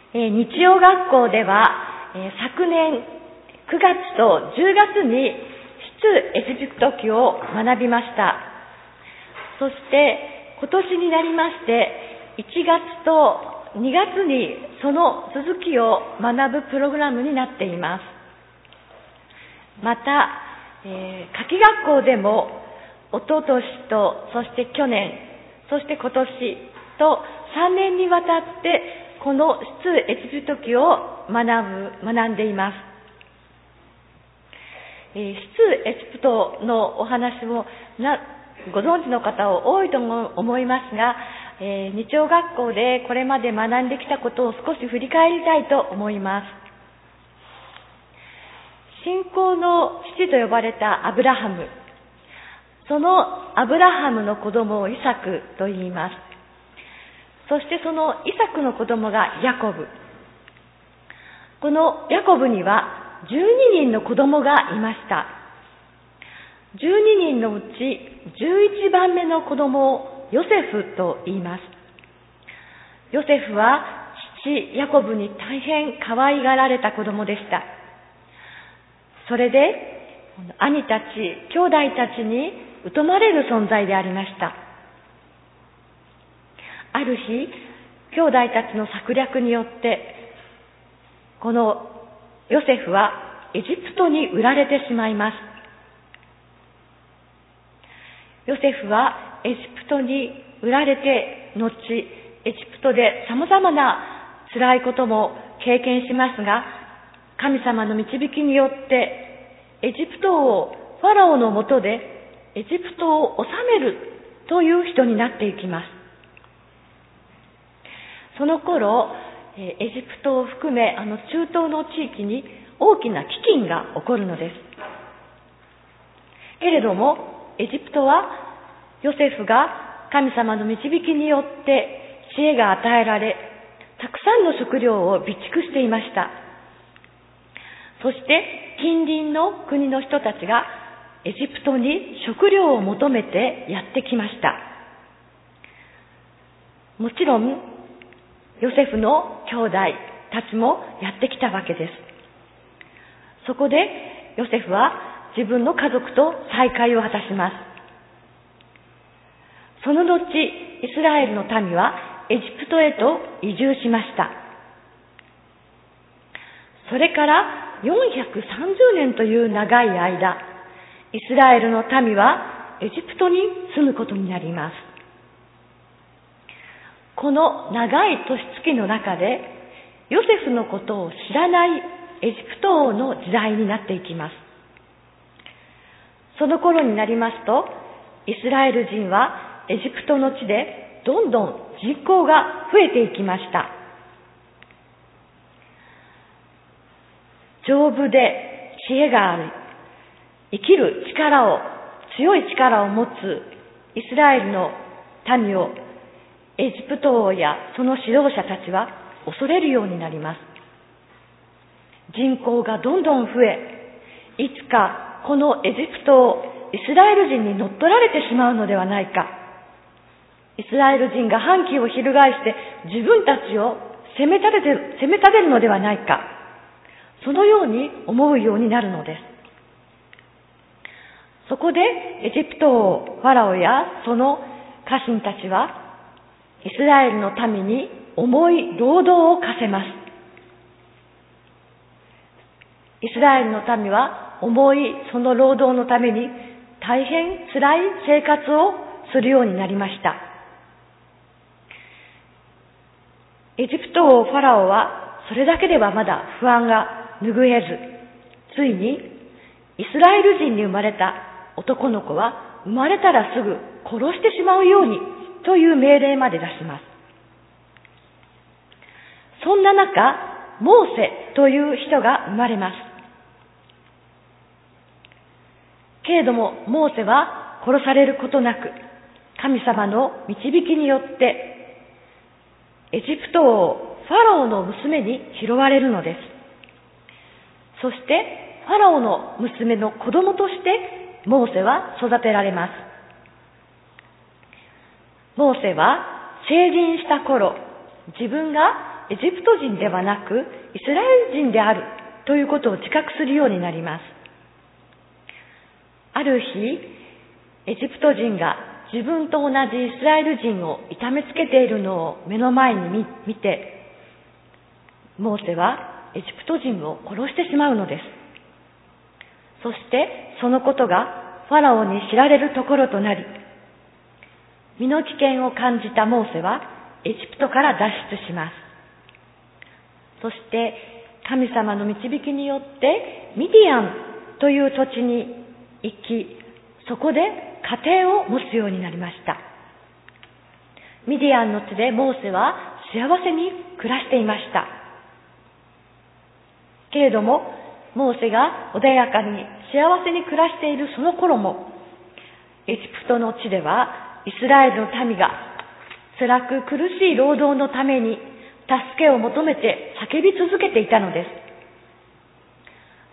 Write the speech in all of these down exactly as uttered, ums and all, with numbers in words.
えー、日曜学校では、えー、昨年くがつとじゅうがつに出エジプト記を学びました。そして今年になりましていちがつとにがつにその続きを学ぶプログラムになっています。また、えー、夏季学校でもおととしとそして去年そして今年とさんねんにわたってこの出エジプト記を学ぶ学んでいます。えー、出エジプトのお話もなご存知の方多いと思いますが、えー、日曜学校でこれまで学んできたことを少し振り返りたいと思います。信仰の父と呼ばれたアブラハム、そのアブラハムの子供をイサクと言います。そしてそのイサクの子供がヤコブ。このヤコブにはじゅうににんの子供がいました。じゅうににんのうちじゅういちばんめの子供をヨセフと言います。ヨセフは父ヤコブに大変可愛がられた子供でした。それで兄たち、兄弟たちに疎まれる存在でありました。ある日、兄弟たちの策略によって、このヨセフはエジプトに売られてしまいます。ヨセフはエジプトに売られて、後、エジプトで様々な辛いことも経験しますが、神様の導きによって、エジプト王ファラオのもとでエジプトを治めるという人になっていきます。その頃、エジプトを含めあの中東の地域に大きな飢饉が起こるのです。けれどもエジプトはヨセフが神様の導きによって知恵が与えられ、たくさんの食料を備蓄していました。そして近隣の国の人たちがエジプトに食料を求めてやってきました。もちろんヨセフの兄弟たちもやってきたわけです。そこでヨセフは自分の家族と再会を果たします。その後、イスラエルの民はエジプトへと移住しました。それからよんひゃくさんじゅうねんという長い間、イスラエルの民はエジプトに住むことになります。この長い年月の中で、ヨセフのことを知らないエジプト王の時代になっていきます。その頃になりますと、イスラエル人はエジプトの地でどんどん人口が増えていきました。丈夫で知恵がある、生きる力を、強い力を持つイスラエルの民をエジプト王やその指導者たちは恐れるようになります。人口がどんどん増え、いつかこのエジプトをイスラエル人に乗っ取られてしまうのではないか。イスラエル人が反旗を翻して自分たちを責め立てる、責め立てるのではないか。そのように思うようになるのです。そこでエジプト王ファラオやその家臣たちはイスラエルの民に重い労働を課せます。イスラエルの民は重いその労働のために大変辛い生活をするようになりました。エジプト王ファラオはそれだけではまだ不安が拭えず、ついにイスラエル人に生まれた男の子は生まれたらすぐ殺してしまうようにという命令まで出します。そんな中、モーセという人が生まれます。けれどもモーセは殺されることなく、神様の導きによってエジプト王ファラオの娘に拾われるのです。そしてファラオの娘の子供としてモーセは育てられます。モーセは成人した頃、自分がエジプト人ではなくイスラエル人であるということを自覚するようになります。ある日、エジプト人が自分と同じイスラエル人を痛めつけているのを目の前に見て、モーセはエジプト人を殺してしまうのです。そしてそのことがファラオに知られるところとなり、身の危険を感じたモーセはエジプトから脱出します。そして神様の導きによってミディアンという土地に行き、そこで家庭を持つようになりました。ミディアンの地でモーセは幸せに暮らしていました。けれどもモーセが穏やかに幸せに暮らしているその頃も、エジプトの地ではイスラエルの民が辛く苦しい労働のために助けを求めて叫び続けていたのです。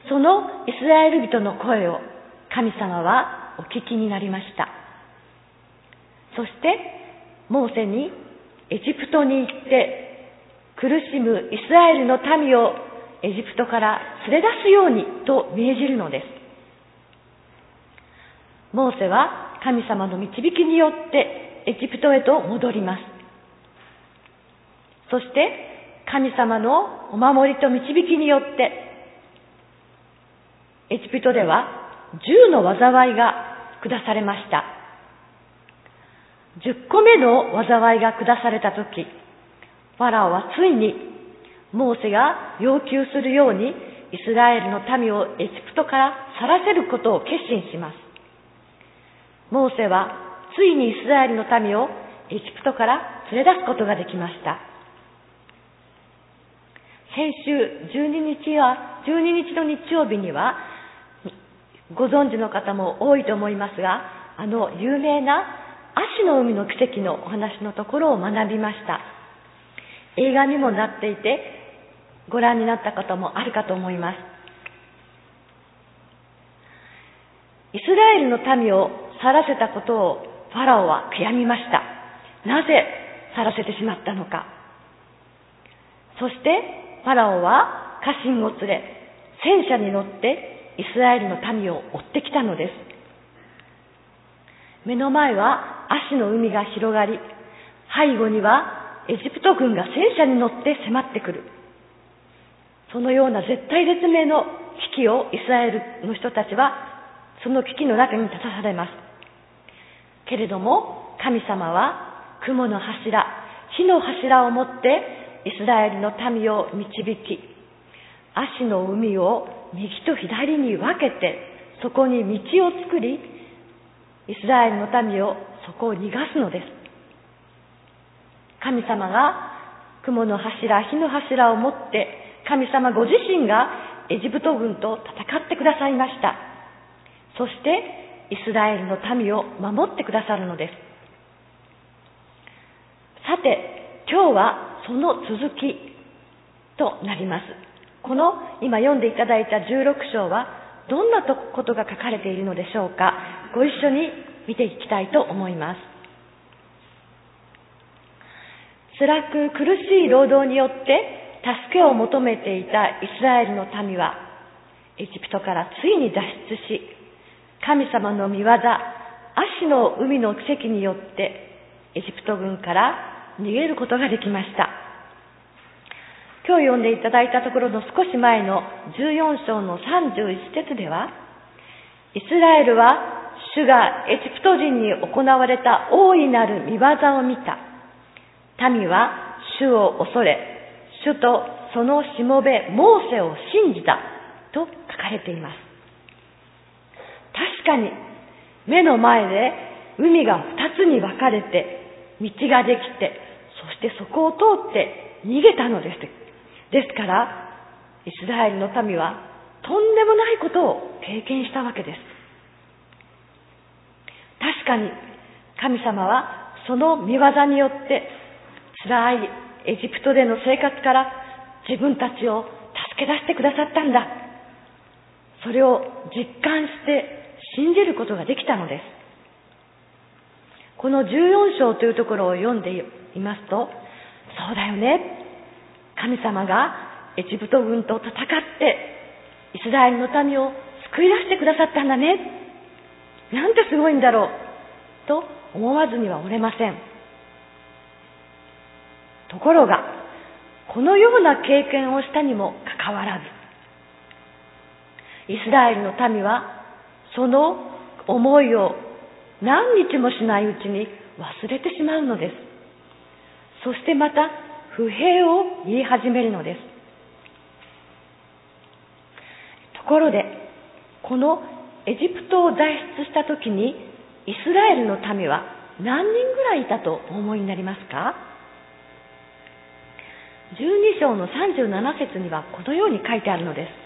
そのイスラエル人の声を神様はお聞きになりました。そしてモーセにエジプトに行って苦しむイスラエルの民をエジプトから連れ出すようにと命じるのです。モーセは神様の導きによってエジプトへと戻ります。そして神様のお守りと導きによってエジプトでは十の災いが下されました。十個目の災いが下されたとき、ファラオはついにモーセが要求するようにイスラエルの民をエジプトから去らせることを決心します。モーセはついにイスラエルの民をエジプトから連れ出すことができました。先週じゅうににちは、じゅうににちの日曜日には、ご存知の方も多いと思いますが、あの有名なアシの海の奇跡のお話のところを学びました。映画にもなっていて、ご覧になった方もあるかと思います。イスラエルの民を去らせたことをファラオは悔やみました。なぜ去らせてしまったのか。そしてファラオは家臣を連れ、戦車に乗ってイスラエルの民を追ってきたのです。目の前はアシの海が広がり、背後にはエジプト軍が戦車に乗って迫ってくる。そのような絶体絶命の危機をイスラエルの人たちはその危機の中に立たされます。けれども神様は雲の柱、火の柱を持ってイスラエルの民を導き、アシの海を右と左に分けてそこに道を作り、イスラエルの民をそこを逃がすのです。神様が雲の柱、火の柱を持って神様ご自身がエジプト軍と戦ってくださいました。そしてイスラエルの民を守ってくださるのです。さて、今日はその続きとなります。この今読んでいただいたじゅうろく章はどんなことが書かれているのでしょうか。ご一緒に見ていきたいと思います。辛く苦しい労働によって助けを求めていたイスラエルの民はエジプトからついに脱出し、神様の御業、アシの海の奇跡によってエジプト軍から逃げることができました。今日読んでいただいたところの少し前のじゅうよん章のさんじゅういち節では、イスラエルは主がエジプト人に行われた大いなる御業を見た。民は主を恐れ、主とそのしもべモーセを信じたと書かれています。確かに目の前で海が二つに分かれて道ができて、そしてそこを通って逃げたのです。ですからイスラエルの民はとんでもないことを経験したわけです。確かに神様はその御業によって辛いエジプトでの生活から自分たちを助け出してくださったんだ。それを実感して信じることができたのです。このじゅうよん章というところを読んでいますと、そうだよね。 神様がエジプト軍と戦ってイスラエルの民を救い出してくださったんだね。なんてすごいんだろうと思わずにはおれません。ところが、このような経験をしたにもかかわらず、イスラエルの民はその思いを何日もしないうちに忘れてしまうのです。そしてまた不平を言い始めるのです。ところで、このエジプトを脱出したときにイスラエルの民は何人ぐらいいたとお思いになりますか？じゅうに章のさんじゅうなな節にはこのように書いてあるのです。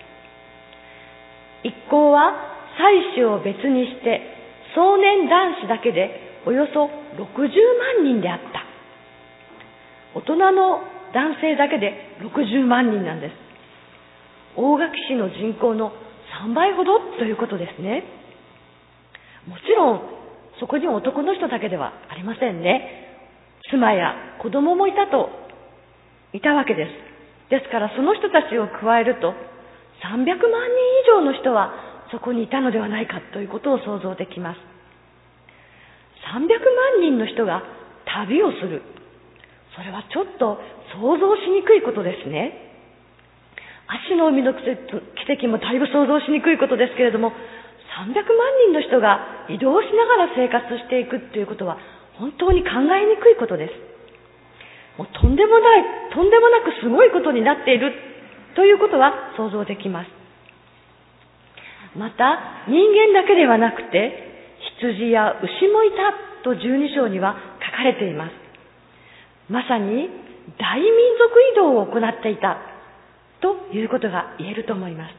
一行は妻子を別にして壮年男子だけでおよそろくじゅうまんにんであった。大人の男性だけでろくじゅうまんにんなんです。大垣市の人口のさんばいほどということですね。もちろんそこに男の人だけではありませんね。妻や子供もいたといたわけです。ですからその人たちを加えるとさんびゃくまんにん以上の人はそこにいたのではないかということを想像できます。さんびゃくまんにんの人が旅をする。それはちょっと想像しにくいことですね。足の海の奇跡もだいぶ想像しにくいことですけれども、さんびゃくまんにんの人が移動しながら生活していくということは本当に考えにくいことです。もうとんでもない、とんでもなくすごいことになっているということは想像できます。また、人間だけではなくて、羊や牛もいたとじゅうに章には書かれています。まさに大民族移動を行っていたということが言えると思います。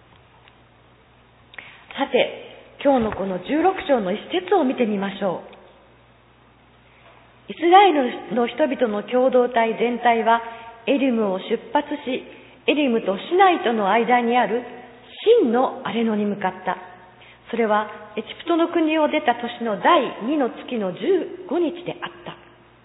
さて、今日のこのじゅうろく章の一節を見てみましょう。イスラエルの人々の共同体全体はエリムを出発し、エリムとシナイとの間にあるシンの荒れ野に向かった。それはエジプトの国を出た年のだいにの月のじゅうごにちであった。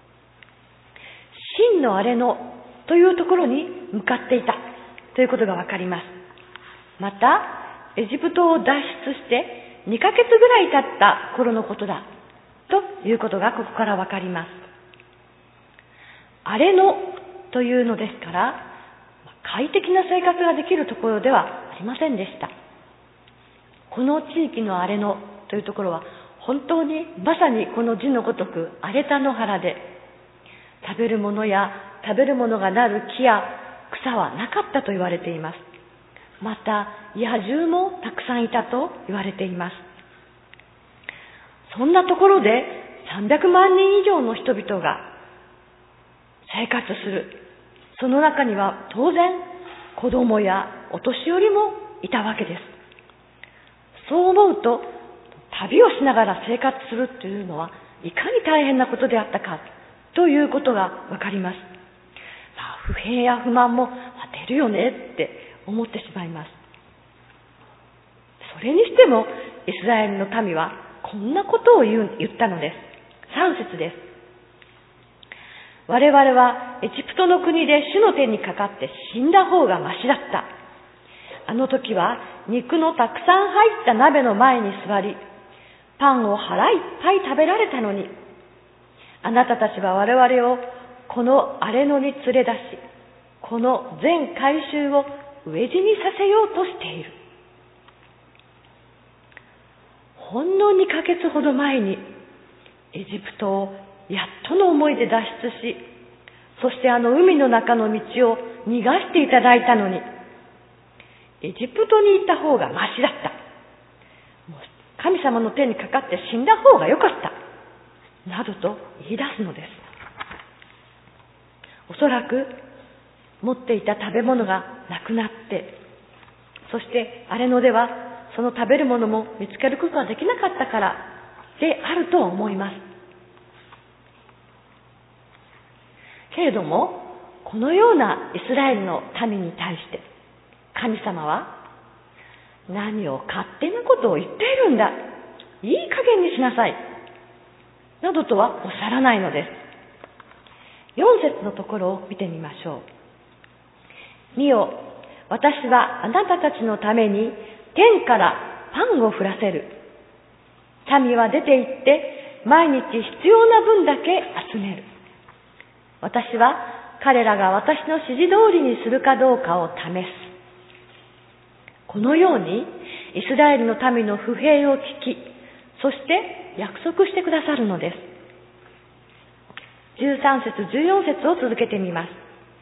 シンの荒れ野というところに向かっていたということがわかります。また、エジプトを脱出してにかげつぐらい経った頃のことだということがここからわかります。荒れ野というのですから、快適な生活ができるところではありませんでした。この地域の荒れ野というところは本当にまさにこの字のごとく荒れた野原で、食べるものや食べるものがなる木や草はなかったと言われています。また野獣もたくさんいたと言われています。そんなところでさんびゃくまんにん以上の人々が生活する。その中には当然子供やお年寄りもいたわけです。そう思うと、旅をしながら生活するというのはいかに大変なことであったかということがわかります。不平や不満も出るよねって思ってしまいます。それにしてもイスラエルの民はこんなことを言う、言ったのです。さん節です。我々はエジプトの国で主の手にかかって死んだ方がましだった。あの時は肉のたくさん入った鍋の前に座り、パンを腹いっぱい食べられたのに、あなたたちは我々をこの荒れ野に連れ出し、この全改宗を飢え死にさせようとしている。ほんのにかげつほど前にエジプトをやっとの思いで脱出し、そしてあの海の中の道を逃がしていただいたのに、エジプトに行った方がましだった。もう神様の手にかかって死んだ方がよかった。などと言い出すのです。おそらく持っていた食べ物がなくなって、そして荒れ野ではその食べるものも見つけることができなかったからであると思います。けれども、このようなイスラエルの民に対して神様は、何を勝手なことを言っているんだ、いい加減にしなさいなどとはおっしゃらないのです。よん節のところを見てみましょう。 見よ、私はあなたたちのために天からパンを降らせる。民は出て行って毎日必要な分だけ集める。私は彼らが私の指示通りにするかどうかを試す。このようにイスラエルの民の不平を聞き、そして約束してくださるのです。じゅうさん節じゅうよん節を続けてみます。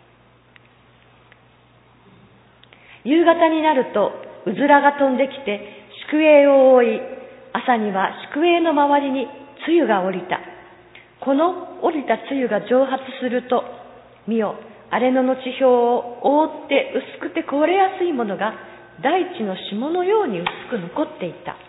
夕方になるとうずらが飛んできて宿営を覆い、朝には宿営の周りに露が降りた。この降りた露が蒸発すると、見よ、荒れ野の地表を覆って薄くて凍れやすいものが大地の霜のように薄く残っていた。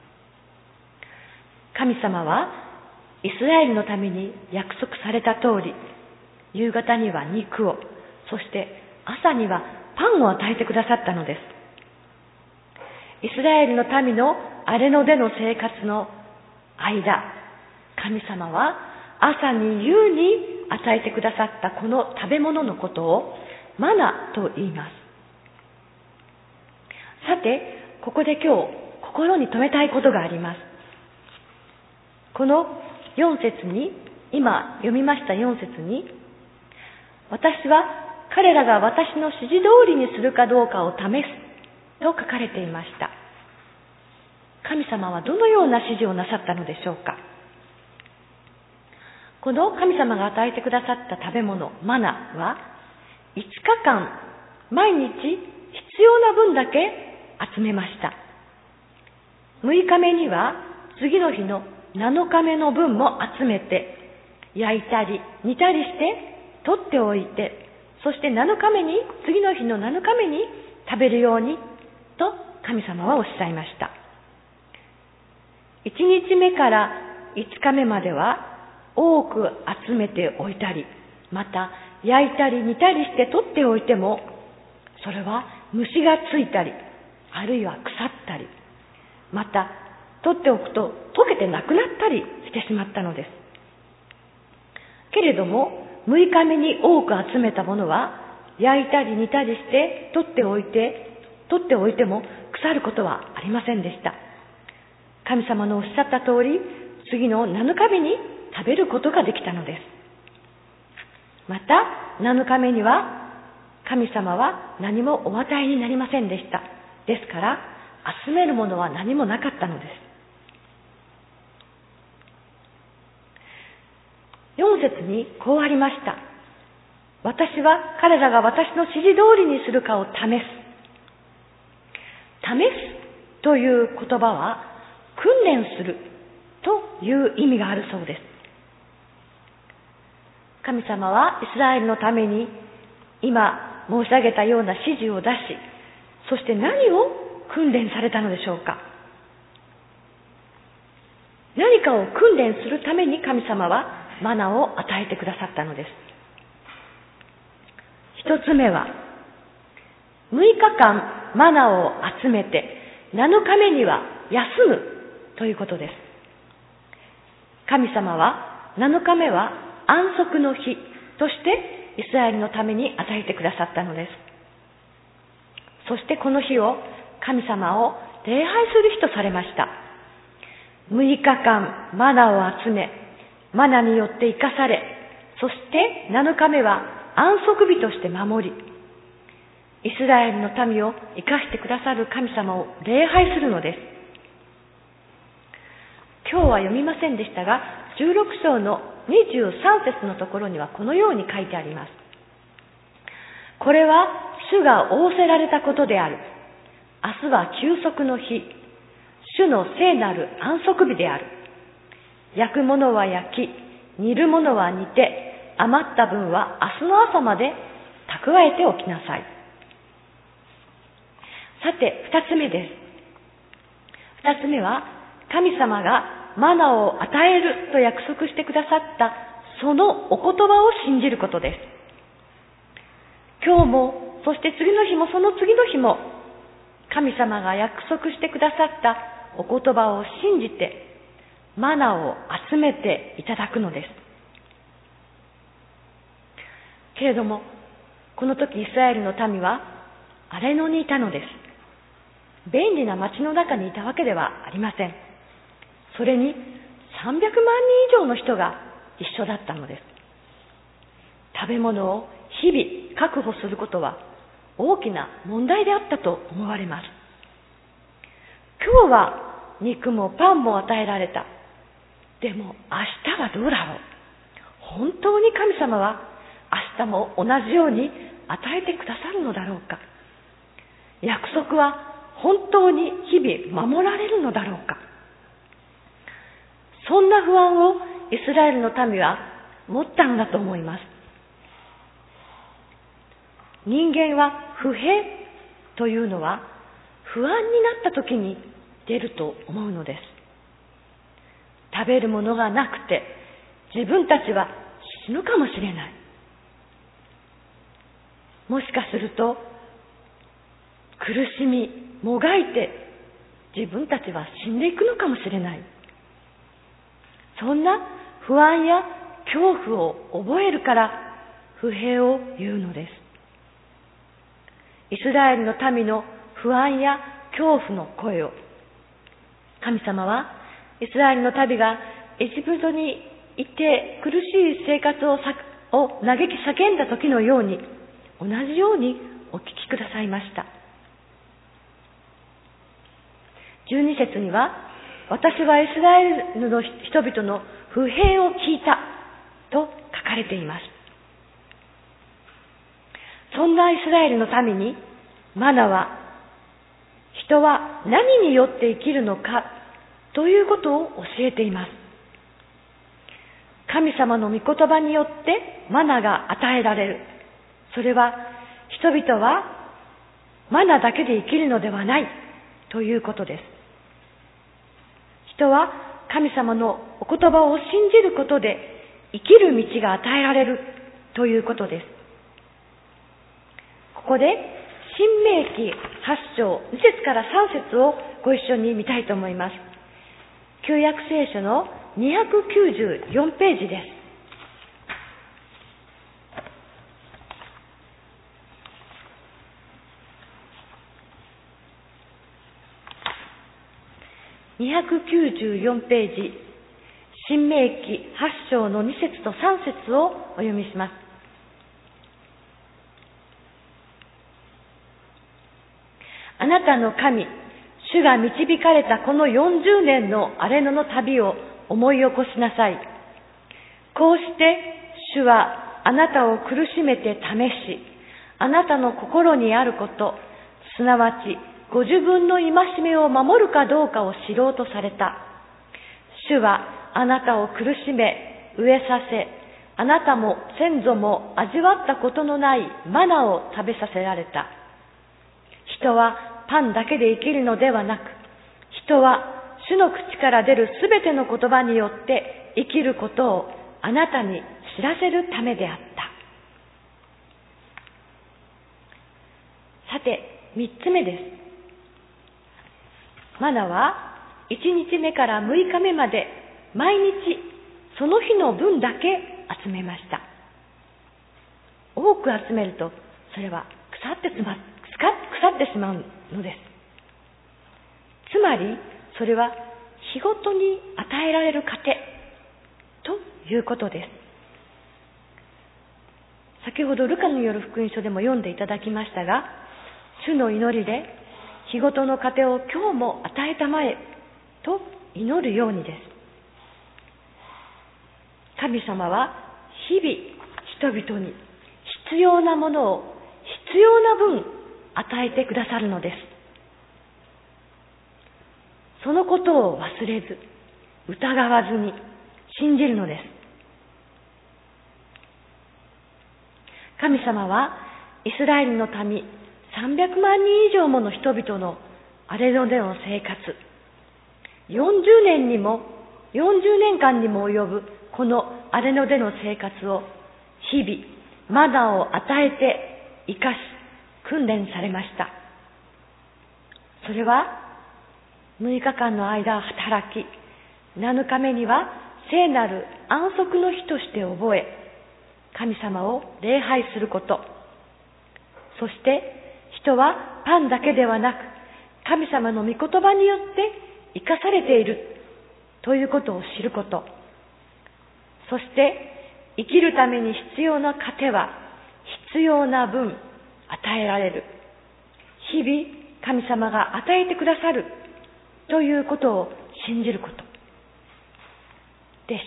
神様はイスラエルのために約束された通り、夕方には肉を、そして朝にはパンを与えてくださったのです。イスラエルの民の荒れ野での生活の間、神様は朝に夕に与えてくださったこの食べ物のことをマナと言います。さて、ここで今日心に留めたいことがあります。このよん節に、今読みましたよん節に、私は彼らが私の指示通りにするかどうかを試すと書かれていました。神様はどのような指示をなさったのでしょうか。この神様が与えてくださった食べ物、マナはいつかかん毎日必要な分だけ集めました。むいかめには次の日のなのかめの分も集めて焼いたり煮たりして取っておいて、そしてなのかめに、次の日のなのかめに食べるようにと神様はおっしゃいました。いちにちめからいつかめまでは多く集めておいたり、また焼いたり煮たりして取っておいても、それは虫がついたり、あるいは腐ったり、また取っておくと溶けてなくなったりしてしまったのです。けれどもむいかめに多く集めたものは焼いたり煮たりして取っておいて取っておいても腐ることはありませんでした。神様のおっしゃった通り、次のなのかめに食べることができたのです。またなのかめには神様は何もお与えになりませんでした。ですから集めるものは何もなかったのです。よん節にこうありました。私は彼らが私の指示通りにするかを試す。試すという言葉は訓練するという意味があるそうです。神様はイスラエルのために今申し上げたような指示を出し、そして何を訓練されたのでしょうか。何かを訓練するために神様はマナを与えてくださったのです。一つ目は、むいかかんマナを集めてなのかめには休むということです。神様はなのかめは安息の日としてイスラエルのために与えてくださったのです。そしてこの日を神様を礼拝する日とされました。むいかかんマナを集め、マナによって生かされ、そしてなのかめは安息日として守り、イスラエルの民を生かしてくださる神様を礼拝するのです。今日は読みませんでしたが、じゅうろく章のにじゅうさん節のところにはこのように書いてあります。これは主が仰せられたことである。明日は休息の日、主の聖なる安息日である。焼くものは焼き、煮るものは煮て、余った分は明日の朝まで蓄えておきなさい。さて、二つ目です。二つ目は、神様がマナを与えると約束してくださったそのお言葉を信じることです。今日も、そして次の日もその次の日も、神様が約束してくださったお言葉を信じて、マナを集めていただくのです。けれども、 この時イスラエルの民は荒れ野にいたのです。便利な町の中にいたわけではありません。それにさんびゃくまんにん以上の人が一緒だったのです。食べ物を日々確保することは大きな問題であったと思われます。今日は肉もパンも与えられた。でも明日はどうだろう。本当に神様は明日も同じように与えてくださるのだろうか。約束は本当に日々守られるのだろうか。そんな不安をイスラエルの民は持ったのだと思います。人間は不平というのは不安になった時に出ると思うのです。食べるものがなくて自分たちは死ぬかもしれない。もしかすると苦しみ、もがいて自分たちは死んでいくのかもしれない。そんな不安や恐怖を覚えるから不平を言うのです。イスラエルの民の不安や恐怖の声を神様はイスラエルの民がエジプトにいて苦しい生活をさを嘆き叫んだ時のように同じようにお聞きくださいました。じゅうに節には私はイスラエルの人々の不平を聞いたと書かれています。そんなイスラエルの民にマナは人は何によって生きるのかということを教えています。神様の御言葉によってマナが与えられる。それは人々はマナだけで生きるのではないということです。人は神様のお言葉を信じることで生きる道が与えられるということです。ここで新明記はち章に節からさん節をご一緒に見たいと思います。旧約聖書のにひゃくきゅうじゅうよんページです。にひゃくきゅうじゅうよんページ、新明記はち章のに節とさん節をお読みします。あなたの神、主が導かれたこのよんじゅうねんの荒れ野の旅を思い起こしなさい。こうして主はあなたを苦しめて試し、あなたの心にあること、すなわちご自分の戒めを守るかどうかを知ろうとされた。主はあなたを苦しめ、飢えさせ、あなたも先祖も味わったことのないマナを食べさせられた。人はパンだけで生きるのではなく、人は主の口から出るすべての言葉によって生きることをあなたに知らせるためであった。さて、三つ目です。マナはいちにちめからむいかめまで毎日その日の分だけ集めました。多く集めるとそれは腐ってしまう、腐ってしまうのです。つまりそれは日ごとに与えられる糧ということです。先ほどルカによる福音書でも読んでいただきましたが、主の祈りで日ごとの糧を今日も与えたまえと祈るようにです。神様は日々人々に必要なものを必要な分与えてくださるのです。そのことを忘れず、疑わずに信じるのです。神様はイスラエルの民さんびゃくまんにん以上もの人々の荒れ野での生活、よんじゅうねんにも、よんじゅうねんかんにも及ぶこの荒れ野での生活を日々マナを与えて生かし訓練されました。それはむいかかんの間働き、なのかめには聖なる安息の日として覚え、神様を礼拝すること、 そして人はパンだけではなく、神様の御言葉によって生かされているということを知ること。そして生きるために必要な糧は必要な分与えられる。日々神様が与えてくださるということを信じることでした。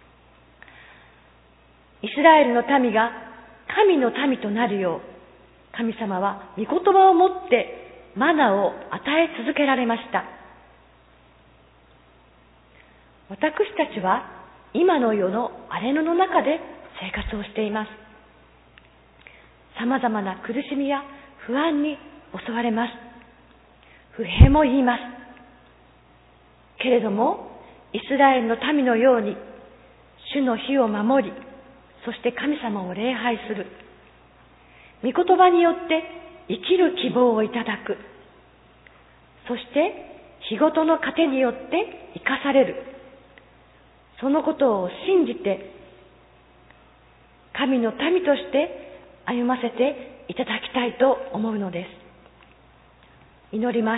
イスラエルの民が神の民となるよう、神様は御言葉をもってマナを与え続けられました。私たちは今の世の荒れ野の中で生活をしています。様々な苦しみや不安に襲われます。不平も言います。けれども、イスラエルの民のように、主の日を守り、そして神様を礼拝する。御言葉によって生きる希望をいただく。そして、日ごとの糧によって生かされる。そのことを信じて、神の民として歩ませていただきたいと思うのです。祈ります。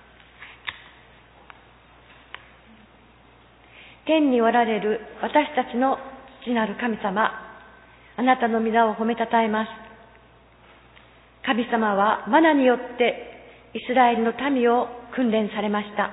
天におられる私たちの父なる神様、あなたの御名を褒めたたえます。神様はマナによってイスラエルの民を訓練されました。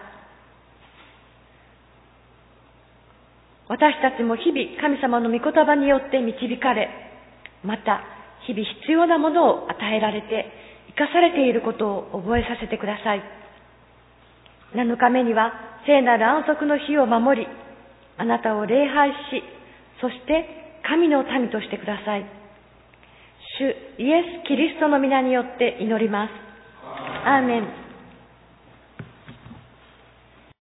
私たちも日々神様の御言葉によって導かれ、また日々必要なものを与えられて生かされていることを覚えさせてください。なのかめには聖なる安息の日を守り、あなたを礼拝し、そして神の民としてください。主イエス・キリストの皆によって祈ります。アーメン。